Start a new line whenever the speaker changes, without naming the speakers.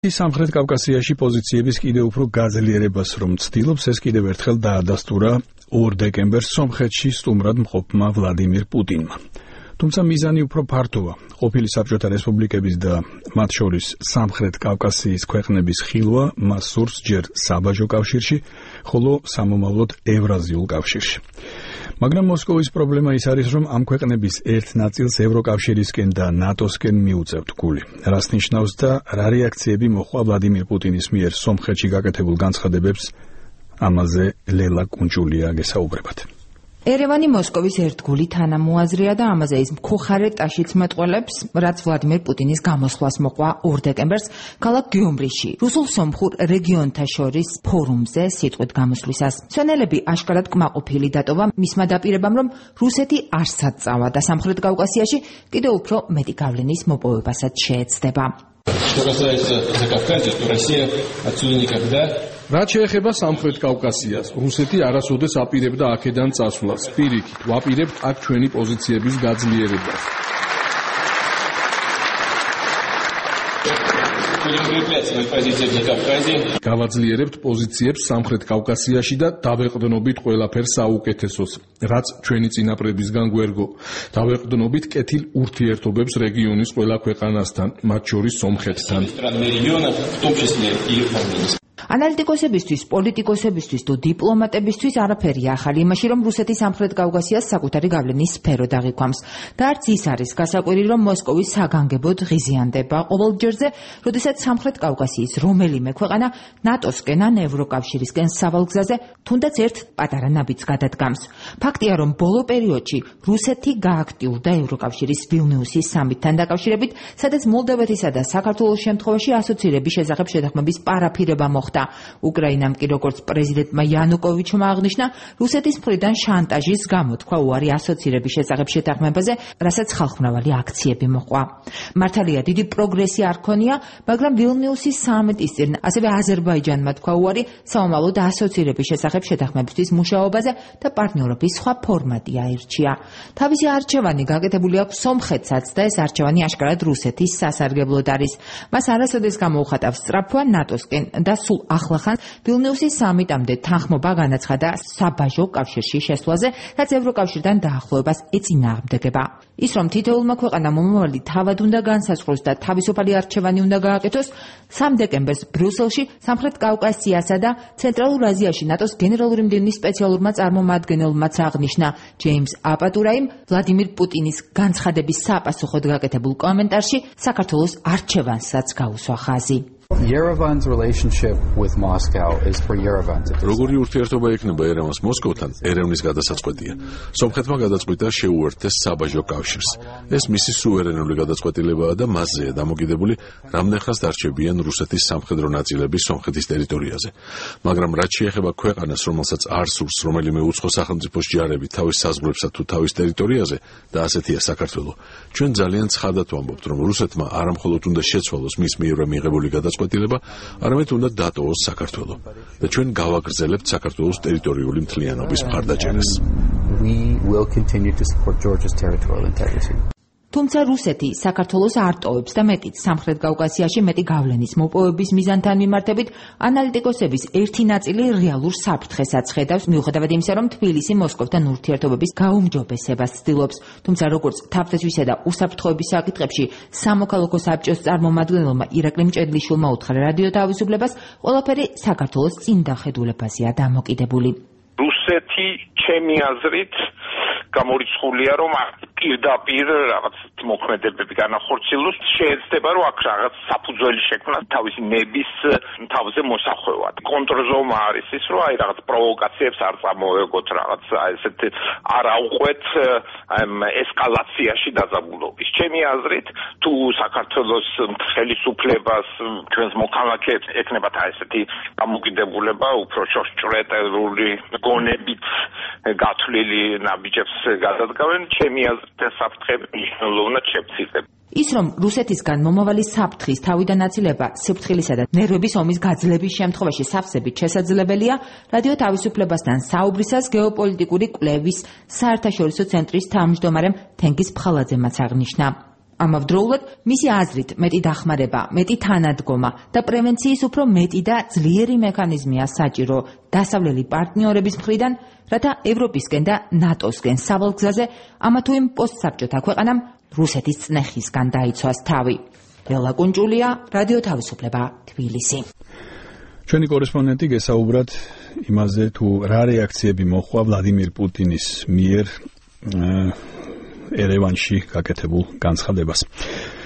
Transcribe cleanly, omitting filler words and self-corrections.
სამხრეთ კავკასიაში პოზიციების კიდევ უფრო გაძლიერებას რომ ცდილობს, ეს კიდევ ერთხელ დაადასტურა 2 დეკემბერს სომხეთში სტუმრად მყოფმა ვლადიმირ პუტინმა. თუმცა მიზანი უფრო ფართოა. ყოფილი საბჭოთა რესპუბლიკების და მათ შორის სამხრეთ კავკასიის ქვეყნების ხილვა მას სურს ჯერ საბაჟო კავშირში, ხოლო სამომავლოდ ევრაზიულ კავშირში. მაგრამ მოსკოვის პრობლემა ის არის, რომ ამ ქვეყნების ერთ ნაწილს ევროკავშირისკენ და ნატოსკენ მიუწევთ გული. რას ნიშნავს და რა რეაქციები მოხდა ვლადიმირ პუტინის მიერ სომხეთში გაკეთებულ განცხადებებს, ამაზე ლელა კუნჭულია გესაუბრებათ.
ერევანი მოსკოვის ერთგული თანამოაზრეა და ამაზე ის მქუხარე ტაშიც მეტყველებს, რაც ვლადიმირ პუტინის გამოსვლას მოყვა 2 დეკემბერს ქალაქ გიუმრიში, რუსულ-სომხურ რეგიონთა შორის ფორუმზე სიტყვით გამოსვლისას. მცენელები აშკარად კმაყოფილი დატოვა მისმა დაპირებამ, რომ რუსეთი არ საწავა და სამხრეთ კავკასიაში კიდევ უფრო მეტი გავლენის მოპოვებასაც შეეცდება.
რაც შეეხება სამხრეთ კავკასიას, რუსეთი არასოდეს აპირებდა აქედან წასვლას. პირიქით, ვაპირებთ აქ ჩვენი პოზიციების გაძლიერებას. გავაძლიერებთ პოზიციებს სამხრეთ კავკასიაში და დავეყრდნობით ყველაფერს საუკეთესოს, რაც ჩვენი წინაპრებისგან გვერგო. დავეყრდნობით კეთილ ურთიერთობებს რეგიონის ყველა ქვეყანასთან, მათ შორის სომხეთთან.
ანალიტიკოსებისთვის, პოლიტიკოსებისთვის თუ დიპლომატებისთვის არაფერი ახალი იმაში, რომ რუსეთი სამხრეთ კავკასიას საკუთარი გავლენის სფერო დაღიქვამს. და არც ის არის გასაკვირი, რომ მოსკოვის საგანგებოდ ღიზიანდება ყოველ ჯერზე, როდესაც სამხრეთ კავკასიის რომელიმე ქვეყანა ნატოსკენ ან ევროკავშირისკენ სავალგზაზე თუნდაც ერთ პატარა ნაბიჯს გადადგამს. ფაქტია, რომ ბოლო პერიოდში რუსეთი გააქტიურდა ევროკავშირის ვილნიუსის სამიტთან დაკავშირებით, სადაც მოლდოვეთისა და საქართველოს შემთხვევაში ასოცირების შესახებ შეთანხმების პარაფირება მოხდა. უკრაინამ კი როგორც პრეზიდენტმა იანუკოვიჩმა აღნიშნა, რუსეთის მხრიდან შანტაჟის გამო თქვა უარი ასოცირების შესახებ შეთანხმებაზე, რასაც ხალხმრავალი აქციები მოყვა. მართალია დიდი პროგრესი არ ქონია, მაგრამ ვილნიუსის სამიტის წინ ასევე აზერბაიჯანმა თქვა უარი საომალოდ ასოცირების შესახებ შეთანხმებისთვის მუშაობაზე და პარტნიორობის სხვა ფორმატი აირჩია. თავისი არჩევანი გაკეთებული აქვს სომხეთსაც და ეს არჩევანი აშკარად რუსეთის სასარგებლოდ არის. მას არასოდეს გამოუხატავს სწრაფვა ნატოსკენ და სულ ახლახან ვილნიუსის სამიტამდე თანხმობა განაცხადა საბაჟო კავშირში შესვლაზე, რაც ევროკავშირთან დაახლოებას ეწინააღმდეგება. ის რომ თითოეულმა ქვეყანამ მომავალი თავად უნდა განსაზღვროს და თავისუფალი არჩევანი უნდა გააკეთოს, 3 დეკემბერს ბრიუსელში სამხრეთ კავკასიასა და ცენტრალურ აზიაში ნატოს გენერალური მდივნის სპეციალურმა წარმომადგენელმაც აღნიშნა. ჯეიმს აპატურაიმ ვლადიმირ პუტინის განცხადების საპასუხოდ გაკეთებულ კომენტარში საქართველოს არჩევანსაც გაუსვა ხაზი.
Yerevan's relationship with Moscow is for Yerevan.
როგორი ურთიერთობა ექნება ერევანს მოსკოვთან, ერევნის გადასაწყვეტია. სომხეთმა გადაწყვიტა შეუერთდეს საბაჟო კავშირს. ეს მისი სუვერენული გადაწყვეტილებაა და მასზეა დამოკიდებული, რამდენხანს დარჩებიან რუსეთის სამხედრო ნაწილები სომხეთის ტერიტორიაზე. მაგრამ რაც შეეხება ქვეყანას, რომელსაც არ სურს რომელიმე უცხო სახელმწიფოს ჯარები თავის საზღვრებსა თუ თავის ტერიტორიაზე და ასეთია საქართველო, ჩვენ ძალიან ცხადად ვამბობთ, რომ რუსეთმა არამხოლოდ უნდა შეცვალოს მის მიერვე მიღებული გადაწყვეტილება, არამედ უნდა დატოვოს საქართველო და ჩვენ გავაგრძელებთ საქართველოს ტერიტორიული მთლიანობის მხარდაჭერას.
We will continue to support Georgia's territorial integrity.
თუმცა რუსეთი საქართველოს არ ტოვებს და მეტიც სამხრეთ კავკასიაში მეტი გავლენის მოპოვების მიზანთან მიმართებით ანალიტიკოსების ერთი ნაწილი რეალურ საფრთხესაც ხედავს, მიუხედავად იმისა, რომ თბილისი მოსკოვთან ურთიერთობების გაუმჯობესებას ცდილობს. თუმცა როგორც თავდაცვისა და უსაფრთხოების საკითხებში სამოქალაქო საბჭოს წარმომადგენელმა ირაკლი მჭედლიშვილმა უთხრა რადიო თავისუფლებას, ყველაფერი საქართველოს წინდახედულებაზეა დამოკიდებული.
რუსეთი ჩემი აზრით გამორიცხულია, რომ პირდაპირ რაღაც მოქმედებები განახორციელოს, შეეცდება, რომ აქ რაღაც საფუძველი შექმნა თავისი ნების თავზე მოსახვევად. კონტრზომა არის ის, რომ აი რაღაც პროვოკაციებს არ წამოეგოთ, რაღაც ესეთ არ აუყვეთ ესკალაციაში დაძაბულობის. ჩემი აზრით, თუ საქართველოს ხელისუფლებას, ჩვენს მოქალაქეებს ეკნებათ ესეთი დამოკიდებულება, უფრო შორსჭრეტებული გონებით გათვლილი ნაბიჯებს გადადგავენ, ჩემი აზრით საფრთხები მნიშვნელოვნად შეფრთხილდება.
ის რომ რუსეთისგან მომავალი საფრთხის თავიდან აწილება სიფრთხილისა და ნერვების ომის გაძლების შემთხვევაში სავსებით შესაძლებელია, რადიო თავისუფლებასთან საუბრისას გეოპოლიტიკური კვლევის საერთაშორისო ცენტრის თავმჯდომარემ თენგიზ ფხალაძემაც აღნიშნა. ამავდროულად, მისი აზრით, მეტი დახმარება, მეტი თანადგომა და პრევენციის უფრო მეტი და ძლიერი მექანიზმია საჭირო დასავლელი პარტნიორების მხრიდან, რათა ევროპისკენ და ნატოსკენ სავალ გზაზე ამა თუ იმ პოსტსაბჭოთა ქვეყანამ რუსეთის წნეხისგან დაიცვას თავი. ლელა კუნჭულია, რადიო თავისუფლება, თბილისი.
ჩვენი კორესპონდენტი გესაუბრათ იმაზე, თუ რა რეაქციები მოხდა ვლადიმირ პუტინის მიერ ერევანში გაკეთებულ განცხადებას.